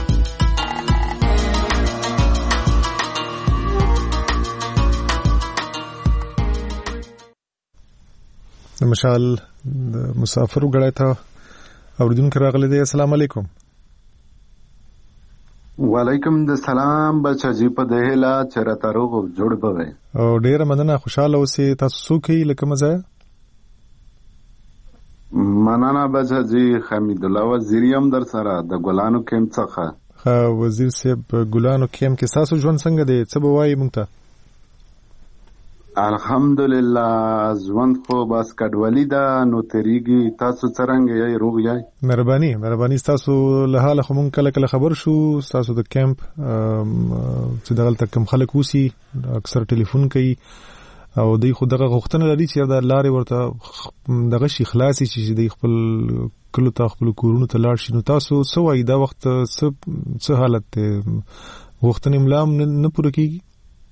Speaker 1: د مشال د مسافر غړای ته اوریدونکو راغلي دي. السلام علیکم.
Speaker 21: وعلیکم السلام بچاجي په دهلا چرته روغ جوړ بوي
Speaker 1: او ډیره مننه خوشاله اوسئ. تاسو څوک یې لکه مزه؟
Speaker 21: مننه بچاجي حمید الله وزیریم در سره د ګلانو کیمپ څخه.
Speaker 1: وزیر صاحب ګلانو کیمپ کې تاسو ژوند څنګه دی؟ څه به وایي مونږ ته؟
Speaker 21: الحمدلله ژوند خو بس کډوالي ده نو تیریږي. تاسو څنګه یې روغ یې؟ مهرباني تاسو له حاله خو مونږ کله خبر شو تاسو د کیمپ چې دغلته کم خلک وسی اکثر ټلیفون کوي او دوی خو دغه غوښتنه لري چې د لارې ورته دغه شي خلاصي چې دوی خپل کلو ته خپل کورونو ته لاړ شي. نو تاسو څه وایي دا وخت څه حالت دی؟ غوښتنې ملام نه پوره کیږي؟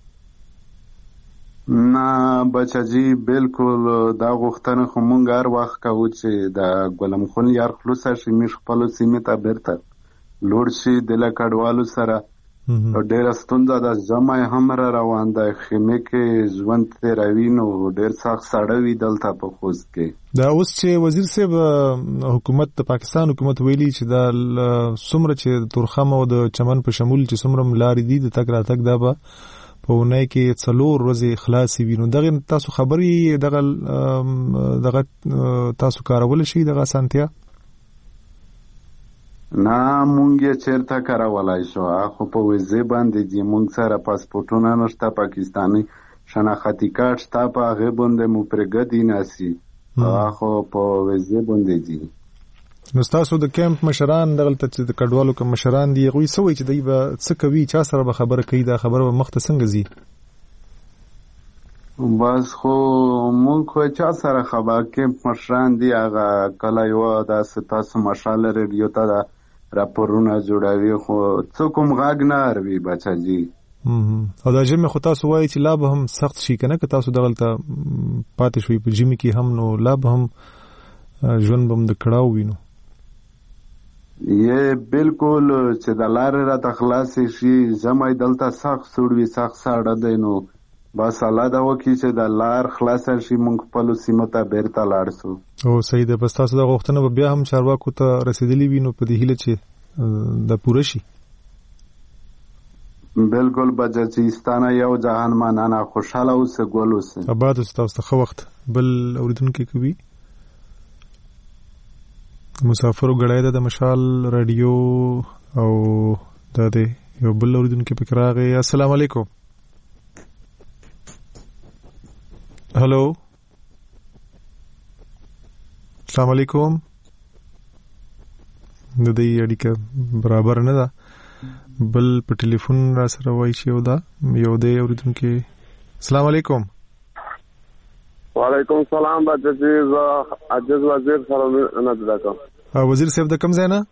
Speaker 21: نه بچاجي بالکل دا غوښتنه خو مونږ هر وخت کوو چې د ګلم خون یار خلوص شي مش خپل سیمه ته بیرته لوړ شي د لکړوالو سره. ډېر ستونزه د جمع هم روان ده خیمه کې ژوند تیروي نو ډېر سخت سړوي دلته په خوست کې.
Speaker 1: دا اوس چې وزیر صاحب حکومت د پاکستان حکومت ویلي چې دا څومره چې تورخم او د چمن په شمول چې څومره لارې دي د تک راتک دا به په ونای کې 4 ورځې خلاصي وي. نو دغه تاسو خبري دغه تاسو کارول شي دغه سانتیا؟
Speaker 21: نه مونږ یې چیرته کارولای شو خو په ویزه باندې دي مونږ سره پاسپورتونه نشته پاکستاني شناختی کارت شته په هغه باندې مو پرګدي ناسي خو په ویزه باندې دي.
Speaker 1: نو تاسو د کیمپ مشران دغلته چې د کډوالو کوم مشران دي غوي سوي چې دوی به څه کوي چا سره به خبره کوي دا خبره به مخته څنګه زی؟
Speaker 21: بس خو مونږ خو چا سره خبر کیمپ مشران دي هغه کله یو د تاسو مشال ریډیو ته راپورونه جوړوي خو څوک هم غاګ نه اروي بچاجي.
Speaker 1: او دا جمع خو تاسو وایي چې لا به هم سخت شي کنه که تاسو دغلته پاتې شوي په جمع کې هم نو لا به هم ژوند به هم د کړاو وینو.
Speaker 21: یې بالکل چې د لارې را تخلاص شي جمع دلته سخت سوړوي سخت ساړه دی نو بس الله دا وکړي چې د لار خلاص شي مونږ خپل سیمه ته بیرته لاړ شو.
Speaker 1: او صحیح ده. بس تاسو دا غوښتنه به بیا هم چارواکو ته رسیدلی وي نو په دې هیله چې دا پوره شي.
Speaker 21: بالکل بچستانه یو جهان مننه خوشاله اوسه ګل اوسه
Speaker 1: آباد اوسه. تاسو ته وخت بل اوریدونکو کوي مسافر غړای د مشال رادیو او د یو بل اوریدونکو په راغی. السلام علیکم. هلو السلام علیکم. د دې اړیکه برابر نه ده بل په ټلیفون را سره وای شي او دا یو د اوریدونکو. السلام علیکم.
Speaker 22: وعلیکم السلام بچی عجز وزیر سره نه دکا.
Speaker 1: وزیر صاحب د کوم ځای نه؟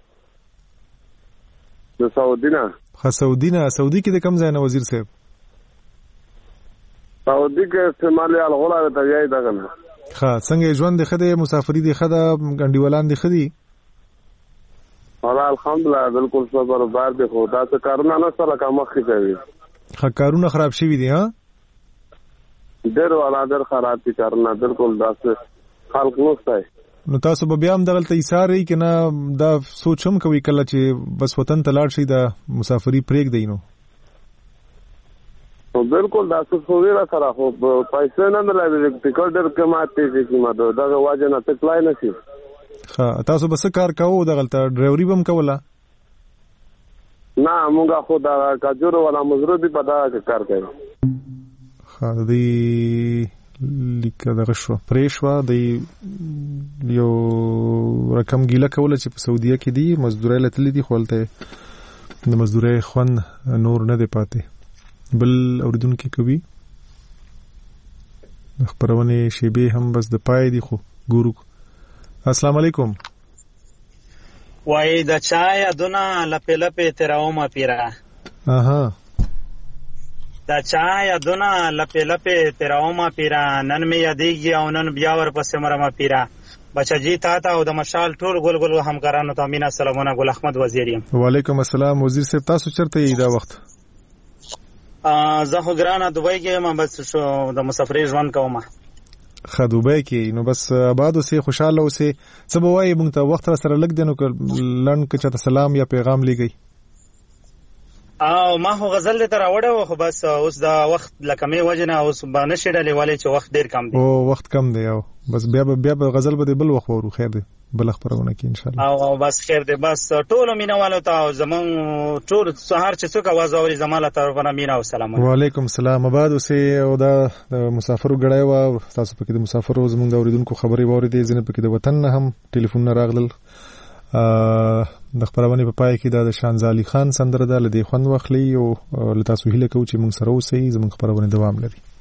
Speaker 22: د سعودي نه.
Speaker 1: سعودي کې د کوم ځای نه وزیر صاحب؟
Speaker 22: سعودي کې استعمالي الغلا ته یای دغه نه.
Speaker 1: څنګه ژوند د خدای مسافری د خدای ګنډیولان د خدای؟
Speaker 22: الحمدلله بالکل صبر بار دی خدا څخه کارونه نه سره کوم مخ کوي.
Speaker 1: کارونه خراب شوی دي ها؟
Speaker 22: ډېر ولا ډېر خراب دي کارونه بالکل داسې خلق نوسته.
Speaker 1: نو تاسو به بیا هم دغلته ایثارې کنه دا سوچم کوي کله چې بس وطن ته لاړ شي دا مسافری پریک دی نو
Speaker 22: بالکل داسې سویره سره خو پیسې نه لري ټیکټ ډېر کماته دي چې ما دا واجب نه تکلای نه شي.
Speaker 1: تاسو به څه کار کوو دغلته ډرایوري بم کوله؟
Speaker 22: نه مونږه خو دا کاجور ولا مزرو دی په دا کار کوي.
Speaker 1: دی لیکه دغه شو پریشوا دی یو رقم ګیله کوله چې په سعودیه کې دی مزدوري لتلې دي خپلته د مزدوري خوان نور نه دی پاتې. بل اوریدونکو کوي خبرونه شیبه هم بس د پای دی خو ګورو. السلام علیکم.
Speaker 23: وای د چا یادونه لپه لپه تیراومه پیرا. دا چا یادونه لپې لپې تیراومه پیرا نن مې یادېږي او نن بیا ورپسې مرمه پیرا بچاجي تا ته او د مشال ټول ګل ګل همکارانو ته مینا سلامونه ګل احمد وزیر یم.
Speaker 1: وعلیکم السلام وزیر صاحب، تاسو چیرته یې دا وخت؟
Speaker 23: زه خو ګرانه دوبۍ کې یم، بس شو د مسافرۍ ژوند کوم.
Speaker 1: ښه دوبۍ کې نو بس آباد اوسې، خوشاله اوسې. څه به وایي موږ ته وخت را سره لږ دی نو لنډ که چاته سلام یا پیغام لیږئ؟
Speaker 23: او ما خو غزل دې ته راوړی و، خو بس اوس د وخت له کمې وجې نه اوس به نشي ډلې ولې چې وخت ډېر کم دی.
Speaker 1: او وخت کم دی، او بس بیا به غزل به دې بل وخت وورو. خیر دی، بل خبرونه کې ان شاء الله.
Speaker 23: او بس خیر دی، بس ټولو مینوالو ته او زمونږ ټول سهار چې څوک اواز اوري زما له طرفه نه مینا او سلامونه.
Speaker 1: وعلیکم السلام. آباد اوسې. او دا د مسافرو ګړی وه، تاسو پکې د مسافرو زموږ د اورېدونکو خبرې واورېدې، ځینې پکې د وطن نه هم ټلیفونونه راغلل. د خبرونه په پای کې د شانزالي خان سندره ده، له دې خوند واخلئ او له تاسو هیله کوو چې موږ سره اوسئ، زموږ خبرونه دوام لري.